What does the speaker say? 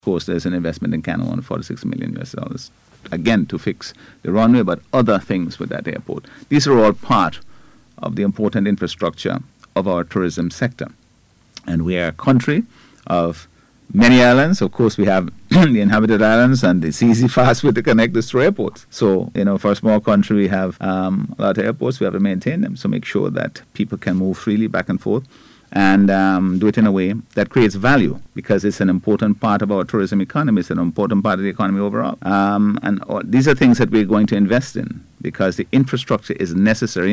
Of course, there's an investment in Canada on $46 million US, again, to fix the runway, but other things with that airport. These are all part of the important infrastructure of our tourism sector. And we are a country of many islands. Of course, we have the inhabited islands, and it's easy for us to connect us through airports. So, for a small country, we have a lot of airports. We have to maintain them. So make sure that people can move freely back and forth, and do it in a way that creates value, because it's an important part of our tourism economy. It's an important part of the economy overall. These are things that we're going to invest in, because the infrastructure is necessary.